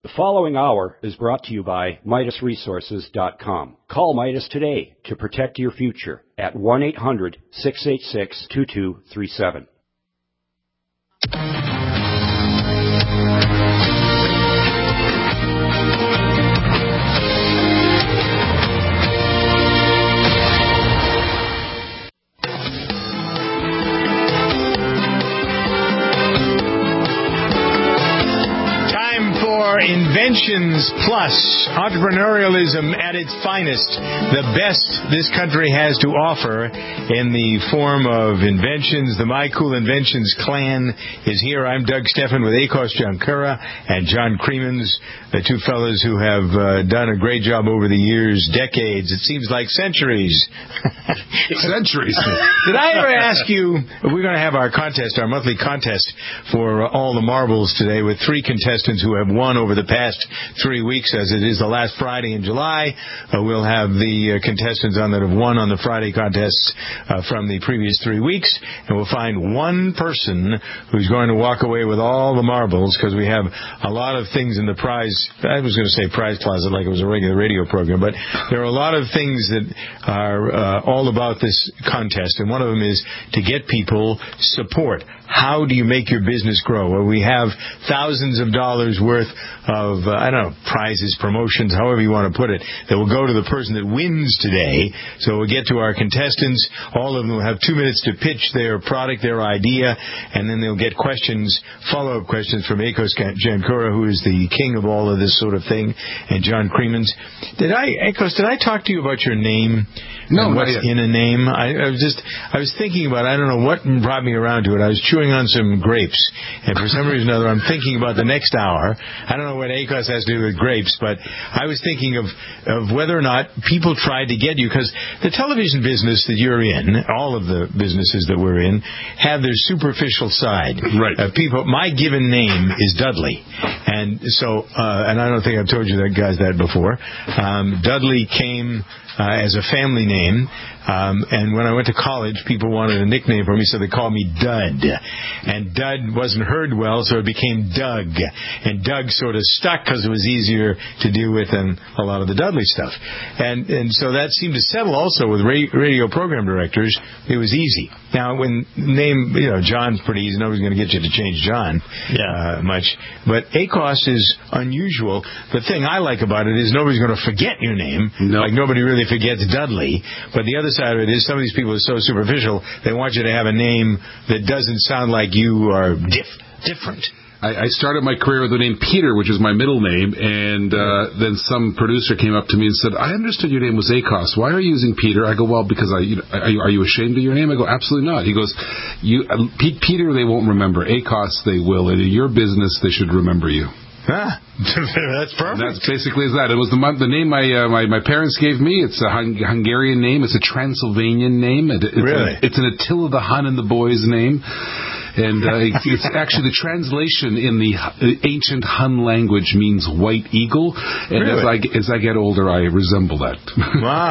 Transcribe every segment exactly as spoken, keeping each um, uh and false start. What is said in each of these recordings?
The following hour is brought to you by Midas Resources dot com. Call Midas today to protect your future at one eight hundred, six eight six, two two three seven. Inventions Plus, entrepreneurialism at its finest, the best this country has to offer in the form of inventions. The My Cool Inventions clan is here. I'm Doug Steffen with Akos Jankura and John Creemans, the two fellows who have uh, done a great job over the years, decades. It seems like centuries. Centuries. Did I ever ask you, we're going to have our contest, our monthly contest for all the marbles today with three contestants who have won over the past three weeks, as it is the last Friday in July. Uh, we'll have the uh, contestants on that have won on the Friday contests uh, from the previous three weeks, and we'll find one person who's going to walk away with all the marbles, because we have a lot of things in the prize, I was going to say prize closet like it was a regular radio program, but there are a lot of things that are uh, all about this contest, and one of them is to get people support. How do you make your business grow? Well, we have thousands of dollars worth of, uh, I don't know, prizes, promotions, however you want to put it, that will go to the person that wins today. So we'll get to our contestants. All of them will have two minutes to pitch their product, their idea, and then they'll get questions, follow-up questions from Akos Jankura, who is the king of all of this sort of thing, and John Creemans. Did I, Akos, did I talk to you about your name? No, what's in a name? I, I was just, I was thinking about, I don't know what brought me around to it. I was chewing on some grapes, and for some reason or other, I'm thinking about the next hour. I don't know what Akos has to do with grapes, but I was thinking of, of whether or not people tried to get you, because the television business that you're in, all of the businesses that we're in, have their superficial side. Right. Uh, people, my given name is Dudley, and so, uh, and I don't think I've told you that guys that before. Um, Dudley came Uh, as a family name, um, and when I went to college, people wanted a nickname for me, so they called me Dud. And Dud wasn't heard well, so it became Doug. And Doug sort of stuck because it was easier to deal with than a lot of the Dudley stuff. And and so that seemed to settle also with radio, radio program directors. It was easy. Now, when name, you know, John's pretty easy. Nobody's going to get you to change John yeah. uh, much. But Akos is unusual. The thing I like about it is nobody's going to forget your name. No. Like nobody really forgets Dudley. But the other side of it is some of these people are so superficial, they want you to have a name that doesn't sound like you are diff- different. I, I started my career with the name Peter, which is my middle name, and uh, then some producer came up to me and said, I understood your name was Akos. Why are you using Peter? I go, well, because I, you know, are, you, are you ashamed of your name? I go, absolutely not. He goes, you, uh, P- Peter they won't remember. Akos they will. And in your business, they should remember you. Ah, that's perfect. That's basically that. It was the the name my uh, my, my parents gave me. It's a Hung- Hungarian name. It's a Transylvanian name. It, it's really? A, it's an Attila the Hun and the boys name. And uh, it's actually the translation in the ancient Hun language means white eagle. And really? as I as I get older, I resemble that. Wow,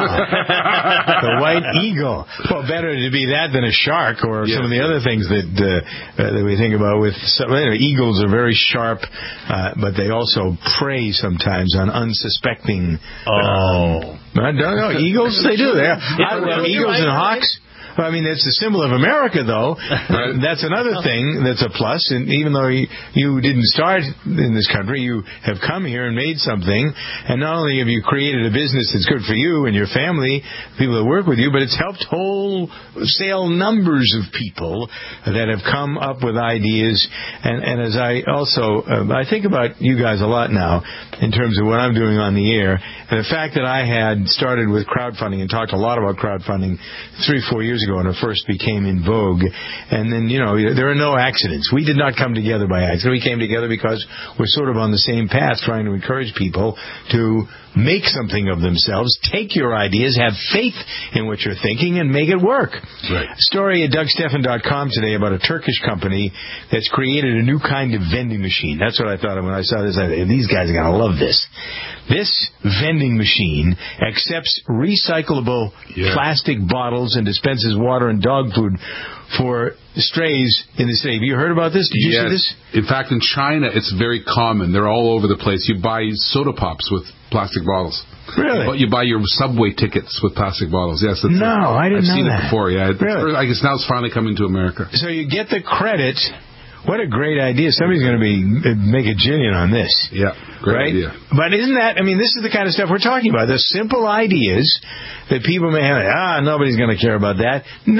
the white eagle. Well, better to be that than a shark or yeah. some of the other things that uh, uh, that we think about. With some, you know, eagles are very sharp, uh, but they also prey sometimes on unsuspecting. Oh, uh, I don't know. Eagles, they do. They are. Eagles and hawks. Well, I mean, it's the symbol of America, though. Right. That's another thing that's a plus. And even though you, you didn't start in this country, you have come here and made something. And not only have you created a business that's good for you and your family, people that work with you, but it's helped wholesale numbers of people that have come up with ideas. And, and as I also, uh, I think about you guys a lot now in terms of what I'm doing on the air. And the fact that I had started with crowdfunding and talked a lot about crowdfunding three, four years ago when it first became in vogue. And then, you know, there are no accidents. We did not come together by accident. We came together because we're sort of on the same path, trying to encourage people to make something of themselves, take your ideas, have faith in what you're thinking, and make it work. Right. Story at Doug Steffen dot com today about a Turkish company that's created a new kind of vending machine. That's what I thought of when I saw this. I thought, these guys are going to love this. This vending machine accepts recyclable yeah. plastic bottles and dispenses water and dog food for strays in the state. Have you heard about this? Did you yes. see this? In fact, in China, it's very common. They're all over the place. You buy soda pops with plastic bottles. Really? But you buy your subway tickets with plastic bottles. Yes, that's no, a, I didn't I've know seen that. it before. Yeah, really? I guess now it's finally coming to America. So you get the credit. What a great idea! Somebody's going to be make a jillion on this. Yeah, great right? idea. But isn't that? I mean, this is the kind of stuff we're talking about. The simple ideas that people may have. Ah, nobody's going to care about that.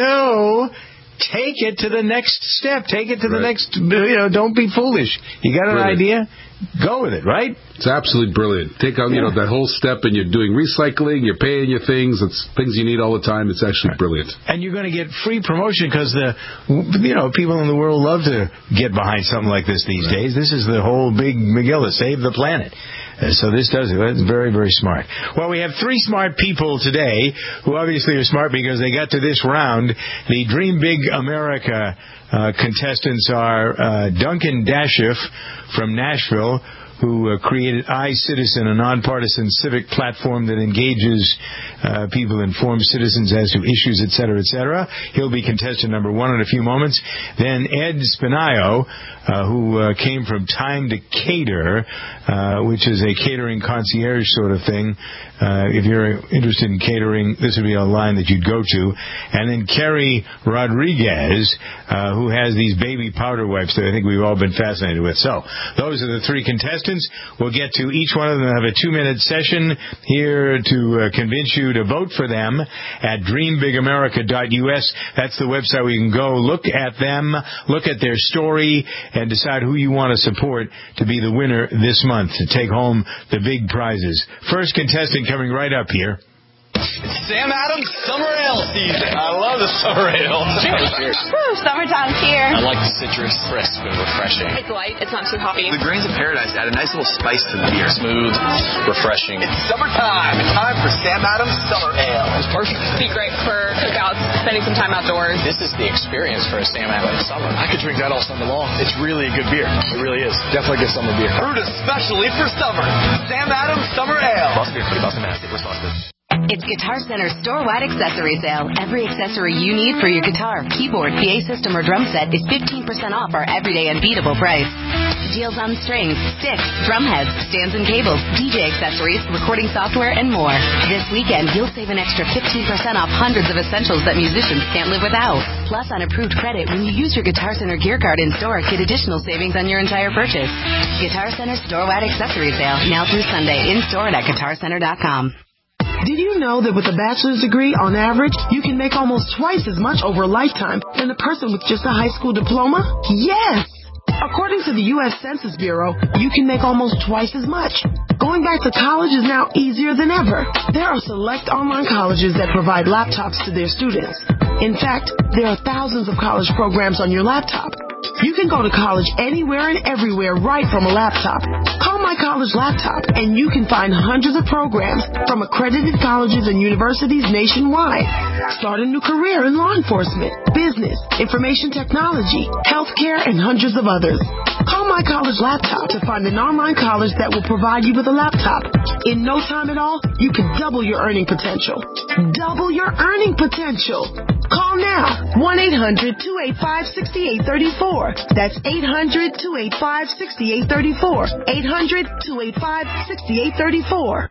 No. Take it to the next step. Take it to right. the next, you know, don't be foolish. You got an brilliant. idea? Go with it, right? It's absolutely brilliant. Take out, yeah. you know, that whole step and you're doing recycling, you're paying your things, it's things you need all the time. It's actually right. brilliant. And you're going to get free promotion because the, you know, people in the world love to get behind something like this these right. days. This is the whole big Megillah, save the planet. Uh, so this does it. It's very, very smart. Well, we have three smart people today who obviously are smart because they got to this round. The Dream Big America uh, contestants are uh, Duncan Dashiff from Nashville, who uh, created iCitizen, a nonpartisan civic platform that engages uh, people, informs citizens as to issues, et cetera, et cetera. He'll be contestant number one in a few moments. Then Ed Spinaio, uh, who uh, came from Time to Cater, uh, which is a catering concierge sort of thing. Uh, if you're interested in catering, this would be a line that you'd go to. And then Kerry Rodriguez, uh, who has these baby powder wipes that I think we've all been fascinated with. So those are the three contestants. We'll get to each one of them. Have a two-minute session here to uh, convince you to vote for them at dream big america dot u s. That's the website where you can go look at them, look at their story, and decide who you want to support to be the winner this month to take home the big prizes. First contestant coming right up here. It's Sam Adams Summer Ale season. I love the summer ale. Cheers. Woo, summertime's here. I like the citrus, crisp and refreshing. It's light. It's not too hoppy. The grains of paradise add a nice little spice to the beer. Smooth, refreshing. It's summertime. It's time for Sam Adams Summer Ale. It's perfect. It'd be great for cookouts, spending some time outdoors. This is the experience for a Sam Adams summer. I could drink that all summer long. It's really a good beer. It really is. Definitely a good summer beer. Brewed especially for summer. Sam Adams Summer Ale. Boston Beer Company, Boston, Mass. Wisconsin. It's Guitar Center's store-wide accessory sale. Every accessory you need for your guitar, keyboard, P A system, or drum set is fifteen percent off our everyday unbeatable price. Deals on strings, sticks, drum heads, stands and cables, D J accessories, recording software, and more. This weekend, you'll save an extra fifteen percent off hundreds of essentials that musicians can't live without. Plus, on approved credit, when you use your Guitar Center gear card in store, get additional savings on your entire purchase. Guitar Center store-wide accessory sale, now through Sunday, in store and at guitar center dot com. Did you know that with a bachelor's degree, on average, you can make almost twice as much over a lifetime than a person with just a high school diploma? Yes! According to the U S Census Bureau, you can make almost twice as much. Going back to college is now easier than ever. There are select online colleges that provide laptops to their students. In fact, there are thousands of college programs on your laptop. You can go to college anywhere and everywhere right from a laptop. Call My College Laptop, and you can find hundreds of programs from accredited colleges and universities nationwide. Start a new career in law enforcement, business, information technology, healthcare, and hundreds of others. Call My College Laptop to find an online college that will provide you with a laptop. In no time at all, you can double your earning potential. Double your earning potential. Call now, one eight hundred two eight five six eight three four. That's eight hundred two eight five six eight three four. eight hundred two eight five six eight three four.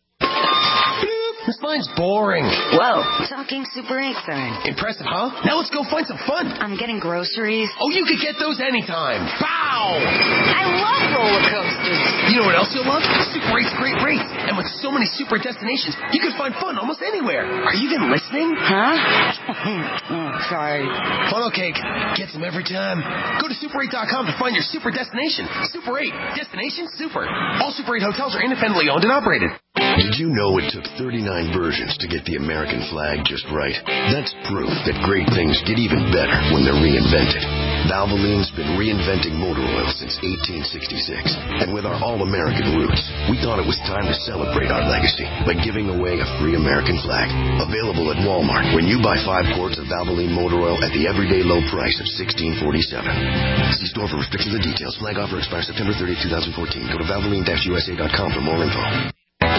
This line's boring. Whoa, talking Super eight sign. Impressive, huh? Now let's go find some fun. I'm getting groceries. Oh, you could get those anytime. Bow! I love roller coasters. You know what else you'll love? Super eight's great rates. And with so many super destinations, you can find fun almost anywhere. Are you even listening? Huh? Oh, sorry. Funnel cake. Gets them every time. Go to super eight dot com to find your super destination. Super eight. Destination super. All Super eight hotels are independently owned and operated. Did you know it took thirty-nine versions to get the American flag just right? That's proof that great things get even better when they're reinvented. Valvoline's been reinventing motor oil since eighteen sixty-six. And with our all-American roots, we thought it was time to celebrate our legacy by giving away a free American flag. Available at Walmart when you buy five quarts of Valvoline motor oil at the everyday low price of sixteen forty-seven. See store for restrictions and details. Flag offer expires September thirtieth, twenty fourteen. Go to valvoline dash u s a dot com for more info.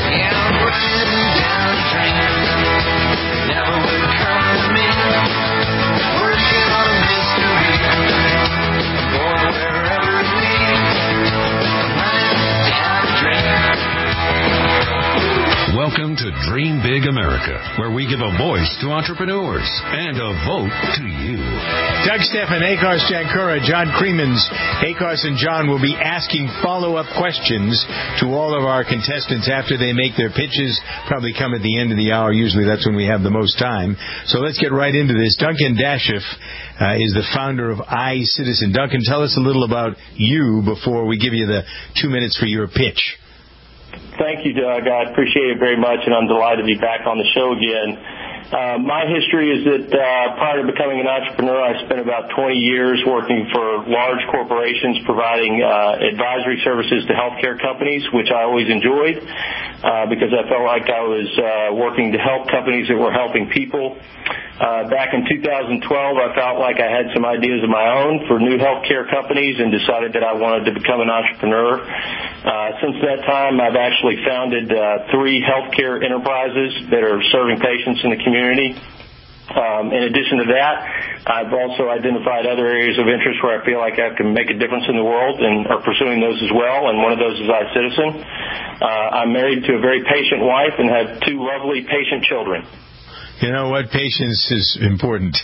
Welcome to Dream Big America, where we give a voice to entrepreneurs and a vote to you. Doug Stephan, Akos Jankura, John Creemans. Akos and John will be asking follow-up questions to all of our contestants after they make their pitches. Probably come at the end of the hour. Usually that's when we have the most time. So let's get right into this. Duncan Dashiff uh, is the founder of iCitizen. Duncan, tell us a little about you before we give you the two minutes for your pitch. Thank you, Doug. I appreciate it very much, and I'm delighted to be back on the show again. Uh, my history is that uh, prior to becoming an entrepreneur, I spent about twenty years working for large corporations providing uh, advisory services to healthcare companies, which I always enjoyed uh, because I felt like I was uh, working to help companies that were helping people. Uh, back in two thousand twelve, I felt like I had some ideas of my own for new healthcare companies and decided that I wanted to become an entrepreneur. Uh, since that time, I've actually founded uh, three healthcare enterprises that are serving patients in the community. Um, in addition to that, I've also identified other areas of interest where I feel like I can make a difference in the world and are pursuing those as well, and one of those is iCitizen. Uh, I'm married to a very patient wife and have two lovely patient children. You know what? Patience is important.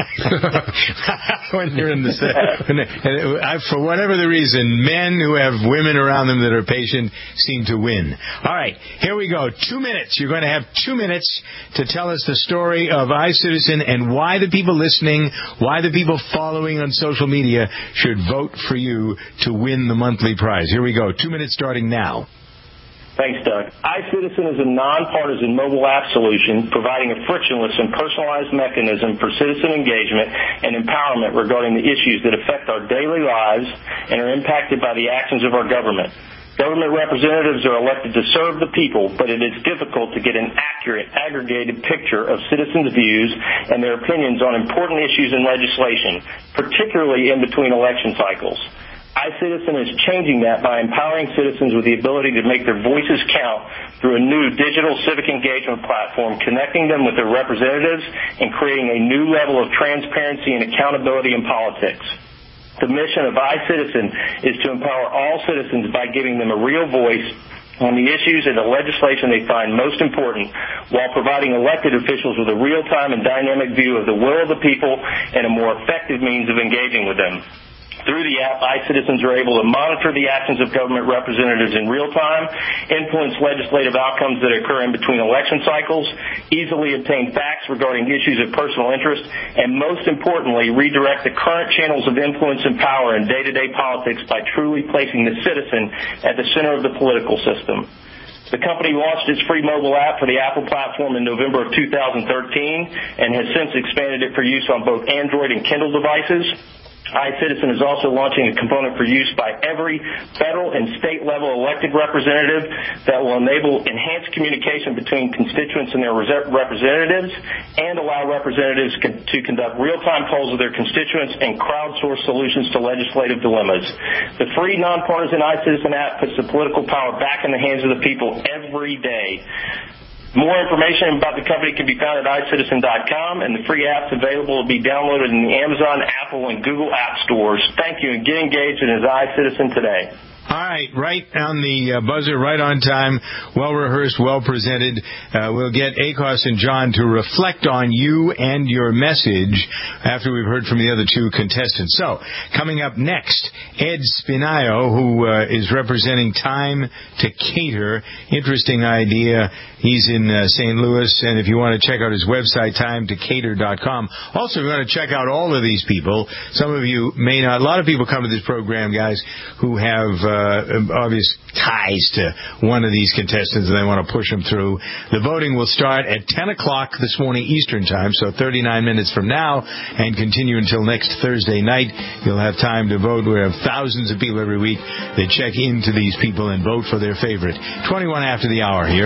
When you're in the when they, I, for whatever the reason, men who have women around them that are patient seem to win. All right, here we go. Two minutes. You're going to have two minutes to tell us the story of iCitizen and why the people listening, why the people following on social media should vote for you to win the monthly prize. Here we go. Two minutes starting now. Thanks, Doug. iCitizen is a nonpartisan mobile app solution providing a frictionless and personalized mechanism for citizen engagement and empowerment regarding the issues that affect our daily lives and are impacted by the actions of our government. Government representatives are elected to serve the people, but it is difficult to get an accurate, aggregated picture of citizens' views and their opinions on important issues in legislation, particularly in between election cycles. iCitizen is changing that by empowering citizens with the ability to make their voices count through a new digital civic engagement platform, connecting them with their representatives and creating a new level of transparency and accountability in politics. The mission of iCitizen is to empower all citizens by giving them a real voice on the issues and the legislation they find most important, while providing elected officials with a real-time and dynamic view of the will of the people and a more effective means of engaging with them. Through the app, iCitizens are able to monitor the actions of government representatives in real time, influence legislative outcomes that occur in between election cycles, easily obtain facts regarding issues of personal interest, and most importantly, redirect the current channels of influence and power in day-to-day politics by truly placing the citizen at the center of the political system. The company launched its free mobile app for the Apple platform in November of two thousand thirteen and has since expanded it for use on both Android and Kindle devices. iCitizen is also launching a component for use by every federal and state-level elected representative that will enable enhanced communication between constituents and their representatives and allow representatives to conduct real-time polls of their constituents and crowdsource solutions to legislative dilemmas. The free, nonpartisan iCitizen app puts the political power back in the hands of the people every day. More information about the company can be found at i citizen dot com, and the free app's available will be downloaded in the Amazon, Apple, and Google App Stores. Thank you, and get engaged in his iCitizen today. All right, right on the uh, buzzer, right on time, well-rehearsed, well-presented. Uh, we'll get Akos and John to reflect on you and your message after we've heard from the other two contestants. So, coming up next, Ed Spinaio, who uh, is representing Time to Cater. Interesting idea. He's in uh, Saint Louis, and if you want to check out his website, time to cater dot com. Also, if you want to check out all of these people, some of you may not. A lot of people come to this program, guys, who have uh, obvious ties to one of these contestants, and they want to push them through. The voting will start at ten o'clock this morning Eastern Time, so thirty-nine minutes from now, and continue until next Thursday night. You'll have time to vote. We have thousands of people every week that check into these people and vote for their favorite. twenty-one after the hour here.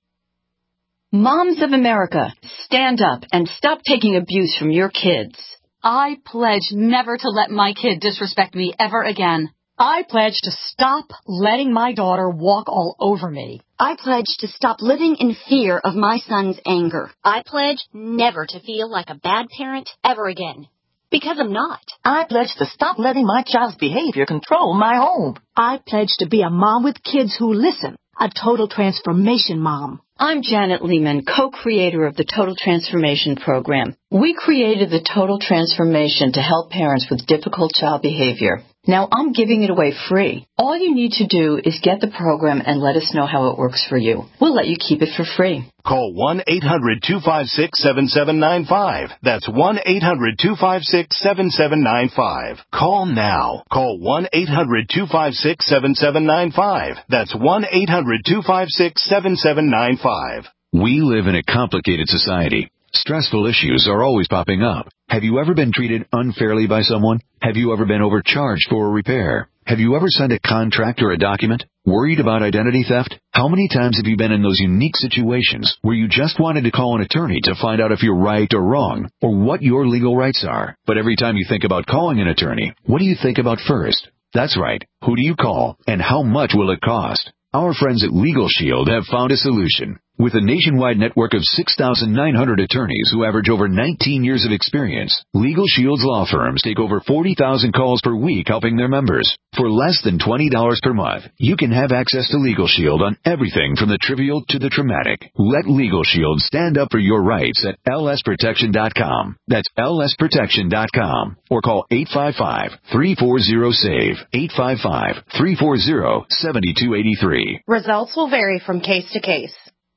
Moms of America, stand up and stop taking abuse from your kids. I pledge never to let my kid disrespect me ever again. I pledge to stop letting my daughter walk all over me. I pledge to stop living in fear of my son's anger. I pledge never to feel like a bad parent ever again. Because I'm not. I pledge to stop letting my child's behavior control my home. I pledge to be a mom with kids who listen. A total transformation mom. I'm Janet Lehman, co-creator of the Total Transformation Program. We created the Total Transformation to help parents with difficult child behavior. Now I'm giving it away free. All you need to do is get the program and let us know how it works for you. We'll let you keep it for free. Call one eight hundred two five six seven seven nine five. That's one eight hundred two five six seven seven nine five. Call now. Call one eight hundred two five six seven seven nine five. That's one eight hundred two five six seven seven nine five. We live in a complicated society. Stressful issues are always popping up. Have you ever been treated unfairly by someone? Have you ever been overcharged for a repair? Have you ever signed a contract or a document? Worried about identity theft? How many times have you been in those unique situations where you just wanted to call an attorney to find out if you're right or wrong, or what your legal rights are? But every time you think about calling an attorney, what do you think about first? That's right. Who do you call, and how much will it cost? Our friends at Legal Shield have found a solution. With a nationwide network of six thousand nine hundred attorneys who average over nineteen years of experience, Legal Shield's law firms take over forty thousand calls per week helping their members. For less than twenty dollars per month, you can have access to Legal Shield on everything from the trivial to the traumatic. Let Legal Shield stand up for your rights at L S protection dot com. That's L S protection dot com. Or call eight five five, three four zero, S A V E, eight five five, three four zero, seven two eight three. Results will vary from case to case.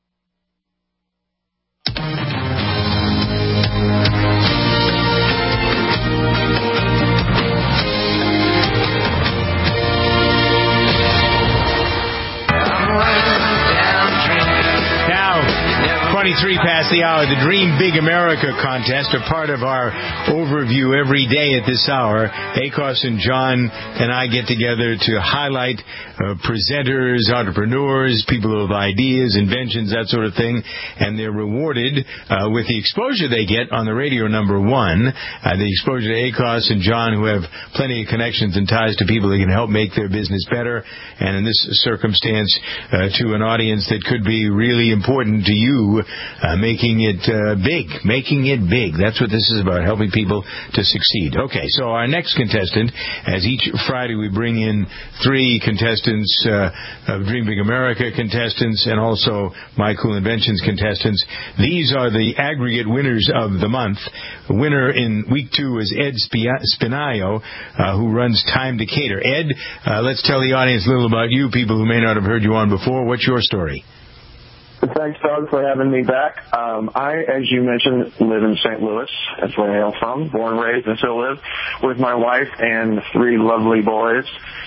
twenty-three past the hour, the Dream Big America contest, a part of our overview every day at this hour. Akos and John and I get together to highlight uh, presenters, entrepreneurs, people who have ideas, inventions, that sort of thing, and they're rewarded uh, with the exposure they get on the radio, number one, uh, the exposure to Akos and John, who have plenty of connections and ties to people that can help make their business better, and in this circumstance, uh, to an audience that could be really important to you, Uh, making it uh, big, making it big. That's what this is about, helping people to succeed. Okay, so our next contestant, as each Friday we bring in three contestants, uh, of Dream Big America contestants, and also My Cool Inventions contestants. These are the aggregate winners of the month. The winner in week two is Ed Spinaio, uh, who runs Time to Cater. Ed, uh, let's tell the audience a little about you, people who may not have heard you on before. What's your story? Thanks, Doug, for having me back. Um, I, as you mentioned, live in Saint Louis. That's where I hail from, born, raised, and still live, with my wife and three lovely boys.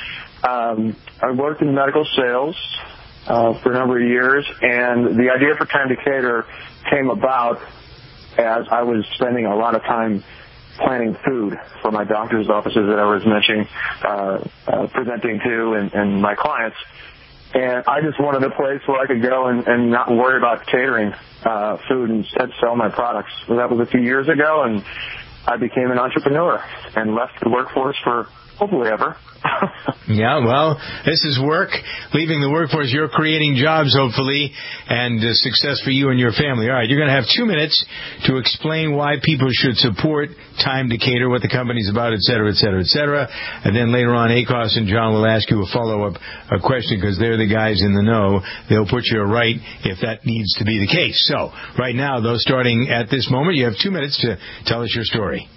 Um, I worked in medical sales uh, for a number of years, and the idea for Time to Cater came about as I was spending a lot of time planning food for my doctor's offices that I was mentioning, uh, uh, presenting to, and, and my clients. And I just wanted a place where I could go and, and not worry about catering uh, food and instead sell my products. So that was a few years ago, and I became an entrepreneur and left the workforce for hopefully ever. Yeah, well, this is work. Leaving the workforce, you're creating jobs, hopefully, and uh, success for you and your family. All right, you're going to have two minutes to explain why people should support Time to Cater, what the company's about, et cetera, et cetera, et cetera. And then later on, Akos and John will ask you a follow-up a question because they're the guys in the know. They'll put you right if that needs to be the case. So, right now, though, starting at this moment, you have two minutes to tell us your story.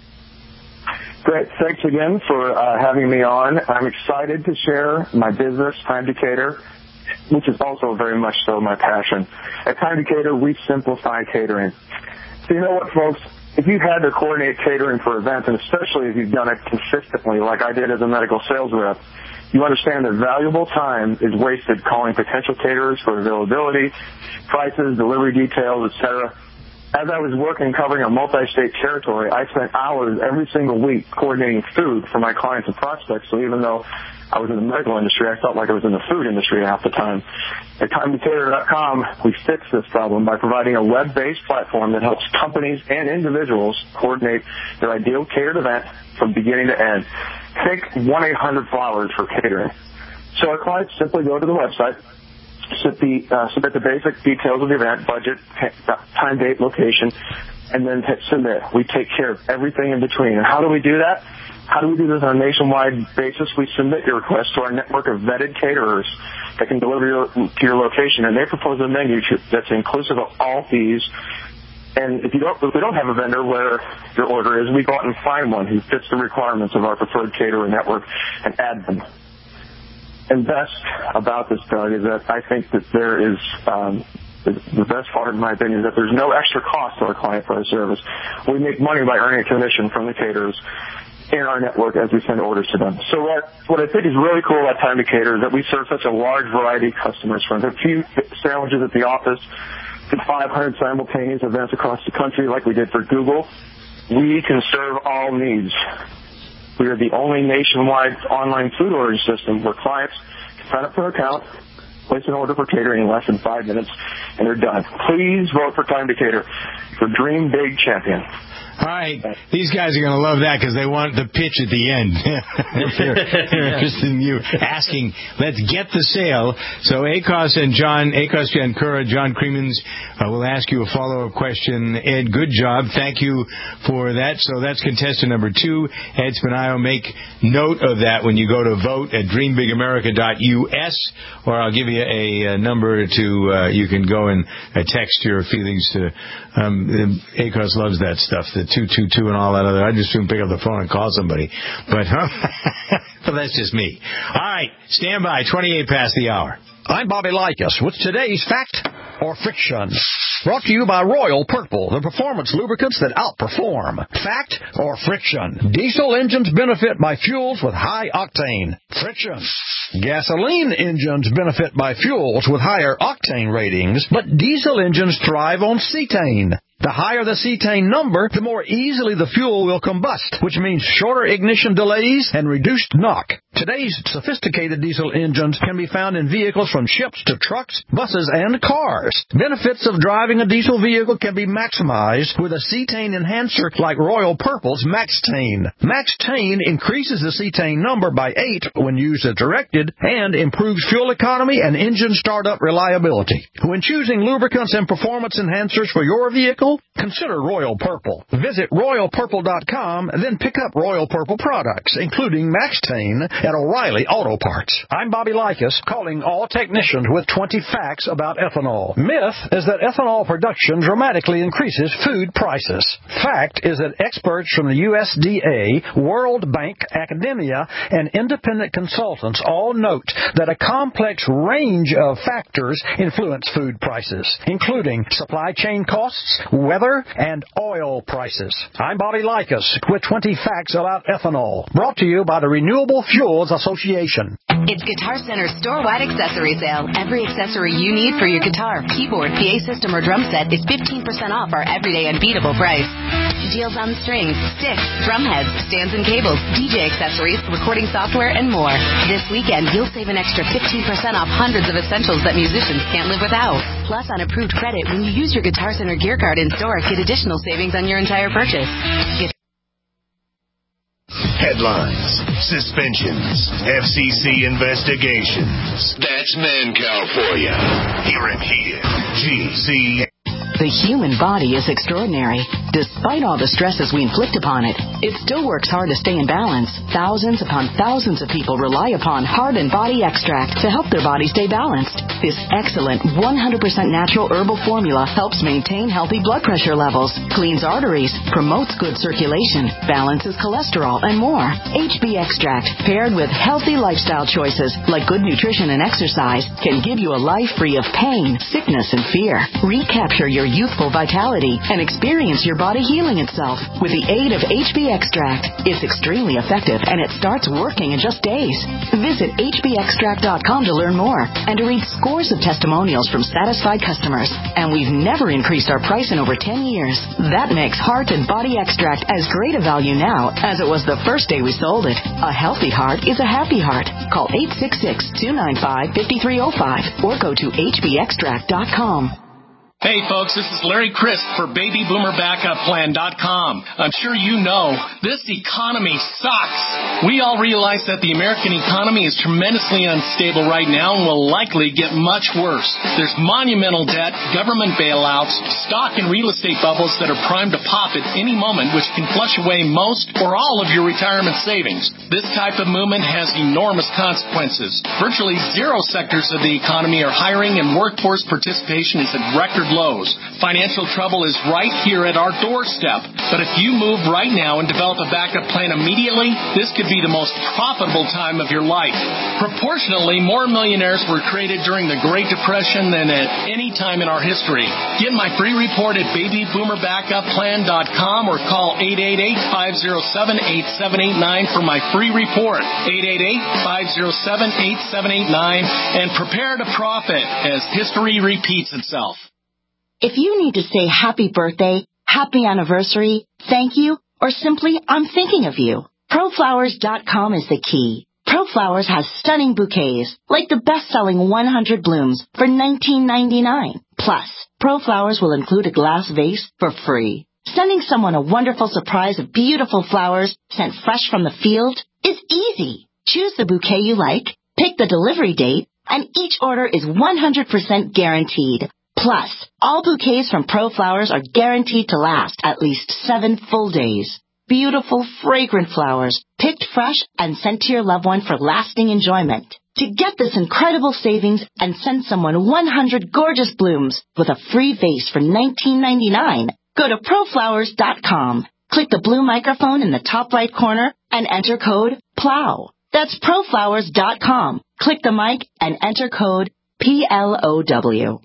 Great. Thanks again for uh, having me on. I'm excited to share my business, Time to Cater, which is also very much so my passion. At Time to Cater, we simplify catering. So you know what, folks? If you've had to coordinate catering for events, and especially if you've done it consistently like I did as a medical sales rep, you understand that valuable time is wasted calling potential caterers for availability, prices, delivery details, et cetera. as I was working covering a multi-state territory, I spent hours every single week coordinating food for my clients and prospects. So even though I was in the medical industry, I felt like I was in the food industry half the time. At time to cater dot com, we fixed this problem by providing a web-based platform that helps companies and individuals coordinate their ideal catered event from beginning to end. Think one eight hundred flowers for catering. So our clients simply go to the website, Submit the, uh, submit the basic details of the event, budget, time, date, location, and then hit submit. We take care of everything in between. And how do we do that? How do we do this on a nationwide basis? We submit your request to our network of vetted caterers that can deliver your, to your location, and they propose a menu to, that's inclusive of all fees. And if you don't, if we don't have a vendor where your order is, we go out and find one who fits the requirements of our preferred caterer network and add them. And best about this, Doug, is that I think that there is, um, the best part, in my opinion, is that there's no extra cost to our client for our service. We make money by earning a commission from the caterers in our network as we send orders to them. So what, what I think is really cool about Time to Cater is that we serve such a large variety of customers, from a few sandwiches at the office to five hundred simultaneous events across the country like we did for Google. We can serve all needs. We are the only nationwide online food ordering system where clients can sign up for an account, place an order for catering in less than five minutes, and they're done. Please vote for Time to Cater for Dream Big Champion. All right. These guys are going to love that because they want the pitch at the end. they're, they're interested in you asking, let's get the sale. So ACOS and John, ACOS Jankura, John Creemans uh, will ask you a follow-up question. Ed, good job. Thank you for that. So that's contestant number two. Ed Spinaio, make note of that when you go to vote at dream big america dot U S, or I'll give you a, a number to, uh, you can go and uh, text your feelings to, um, ACOS loves that stuff, the two two two and all that other. I just soon pick up the phone and call somebody. But, huh? But that's just me. All right, stand by. twenty-eight past the hour. I'm Bobby Likas with today's Fact or Fiction. Brought to you by Royal Purple, the performance lubricants that outperform. Fact or Friction? Diesel engines benefit by fuels with high octane. Friction. Gasoline engines benefit by fuels with higher octane ratings, but diesel engines thrive on cetane. The higher the cetane number, the more easily the fuel will combust, which means shorter ignition delays and reduced knock. Today's sophisticated diesel engines can be found in vehicles from ships to trucks, buses, and cars. Benefits of driving a diesel vehicle can be maximized with a cetane enhancer like Royal Purple's MaxTane. MaxTane increases the cetane number by eight when used as directed and improves fuel economy and engine startup reliability. When choosing lubricants and performance enhancers for your vehicle, consider Royal Purple. Visit royal purple dot com, then pick up Royal Purple products, including MaxTane at O'Reilly Auto Parts. I'm Bobby Likas, calling all technicians with twenty facts about ethanol. Myth is that ethanol production dramatically increases food prices. Fact is that experts from the U S D A, World Bank, academia, and independent consultants all note that a complex range of factors influence food prices, including supply chain costs, weather, and oil prices. I'm Bobby Likas with twenty facts about ethanol, brought to you by the Renewable Fuels Association. It's Guitar Center's store-wide accessory sale. Every accessory you need for your guitar, keyboard, P A system, or drum set is fifteen percent off our everyday unbeatable price. Deals on strings, sticks, drum heads, stands and cables, D J accessories, recording software, and more. This weekend, you'll save an extra fifteen percent off hundreds of essentials that musicians can't live without. Plus, on approved credit, when you use your Guitar Center gear card in store, get additional savings on your entire purchase. Get Headlines, suspensions, F C C investigations. That's Mancow for you. Hear him here. G C. The human body is extraordinary. Despite all the stresses we inflict upon it, it still works hard to stay in balance. Thousands upon thousands of people rely upon Heart and Body Extract to help their body stay balanced. This excellent one hundred percent natural herbal formula helps maintain healthy blood pressure levels, cleans arteries, promotes good circulation, balances cholesterol, and more. H B Extract, paired with healthy lifestyle choices like good nutrition and exercise, can give you a life free of pain, sickness, and fear. Recapture your youthful vitality and experience your body healing itself with the aid of H B Extract. It's extremely effective and it starts working in just days. Visit H B extract dot com to learn more and to read scores of testimonials from satisfied customers. And we've never increased our price in over ten years. That makes Heart and Body Extract as great a value now as it was the first day we sold it. A healthy heart is a happy heart. Call eight six six, two nine five, five three zero five or go to H B extract dot com. Hey folks, this is Larry Crisp for baby boomer backup plan dot com. I'm sure you know, this economy sucks. We all realize that the American economy is tremendously unstable right now and will likely get much worse. There's monumental debt, government bailouts, stock and real estate bubbles that are primed to pop at any moment, which can flush away most or all of your retirement savings. This type of movement has enormous consequences. Virtually zero sectors of the economy are hiring and workforce participation is at record lows. Financial trouble is right here at our doorstep. But if you move right now and develop a backup plan immediately, this could be the most profitable time of your life. Proportionally, more millionaires were created during the Great Depression than at any time in our history. Get my free report at baby boomer backup plan dot com or call eight eight eight, five zero seven, eight seven eight nine for my free report. eight eight eight, five zero seven, eight seven eight nine and prepare to profit as history repeats itself. If you need to say happy birthday, happy anniversary, thank you, or simply I'm thinking of you, pro flowers dot com is the key. ProFlowers has stunning bouquets, like the best-selling one hundred blooms for nineteen ninety-nine. Plus, ProFlowers will include a glass vase for free. Sending someone a wonderful surprise of beautiful flowers sent fresh from the field is easy. Choose the bouquet you like, pick the delivery date, and each order is one hundred percent guaranteed. Plus, all bouquets from ProFlowers are guaranteed to last at least seven full days. Beautiful, fragrant flowers, picked fresh and sent to your loved one for lasting enjoyment. To get this incredible savings and send someone one hundred gorgeous blooms with a free vase for nineteen ninety-nine, go to pro flowers dot com. Click the blue microphone in the top right corner and enter code PLOW. That's pro flowers dot com. Click the mic and enter code P L O W.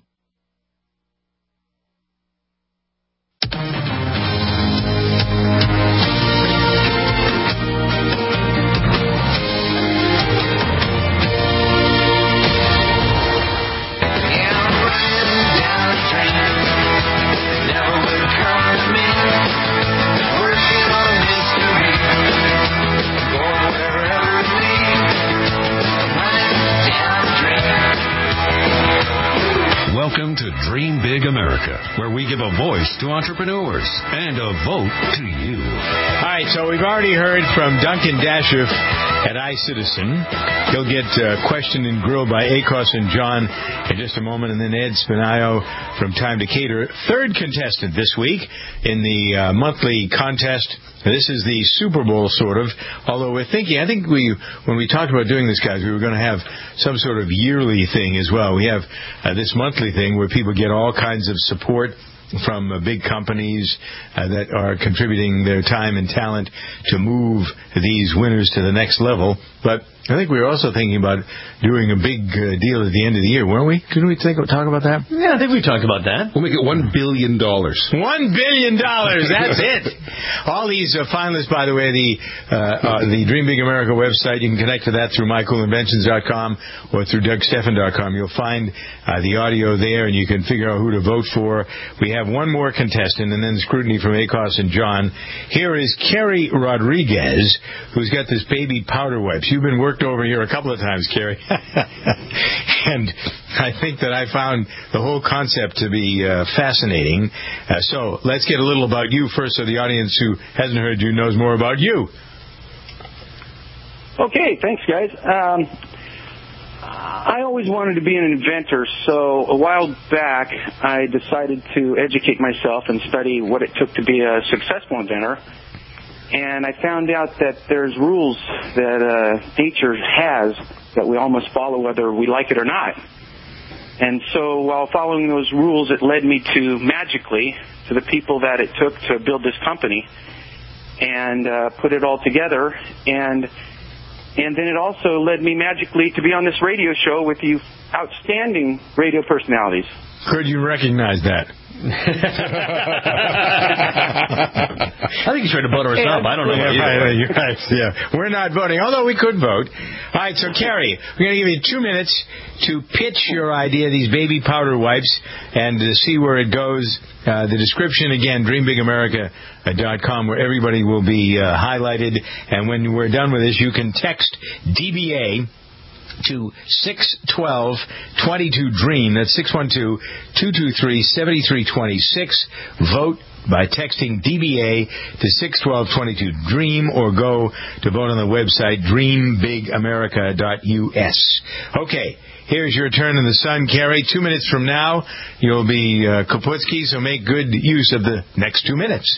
Welcome to Dream Big America, where we give a voice to entrepreneurs and a vote to you. All right, so we've already heard from Duncan Dasher at iCitizen. He'll get uh, questioned and grilled by Akos and John in just a moment, and then Ed Spinayo from Time to Cater. Third contestant this week in the uh, monthly contest. This is the Super Bowl, sort of, although we're thinking, I think we, when we talked about doing this, guys, we were going to have some sort of yearly thing as well. We have uh, this monthly thing where people get all kinds of support from uh, big companies uh, that are contributing their time and talent to move these winners to the next level. But I think we were also thinking about doing a big uh, deal at the end of the year, weren't we? Didn't we think, talk about that? Yeah, I think we talked about that. We'll make it one billion dollars. One billion dollars. That's it. All these uh, finalists, by the way, the uh, uh, the Dream Big America website, you can connect to that through my cool inventions dot com or through Doug Stephan dot com. You'll find uh, the audio there, and you can figure out who to vote for. We have one more contestant, and then scrutiny from Akos and John. Here is Carrie Rodriguez, who's got this baby powder wipes. You've been worked over here a couple of times, Carrie. And I think that I found the whole concept to be uh, fascinating. Uh, so let's get a little about you first, so the audience who hasn't heard you knows more about you. Okay, thanks, guys. Um, I always wanted to be an inventor, so a while back I decided to educate myself and study what it took to be a successful inventor. And I found out that there's rules that uh, nature has that we all must follow whether we like it or not. And so while following those rules, it led me to, magically, to the people that it took to build this company and uh, put it all together. And and then it also led me magically to be on this radio show with you outstanding radio personalities. Could you recognize that? I think he's trying to butter us up. I don't know. Yeah, you guys, yeah, we're not voting, although we could vote. All right, so Carrie, we're going to give you two minutes to pitch your idea, these baby powder wipes, and to see where it goes. Uh, the description, again, dream big america dot com, where everybody will be uh, highlighted. And when we're done with this, you can text D B A to six one two, two two, DREAM. That's six one two, two two three, seven three two six. Vote by texting D B A to six one two, two two, DREAM, or go to vote on the website dream big america dot U S. Okay, here's your turn in the sun, Carrie. Two minutes from now, you'll be uh, Kaputski, so make good use of the next two minutes.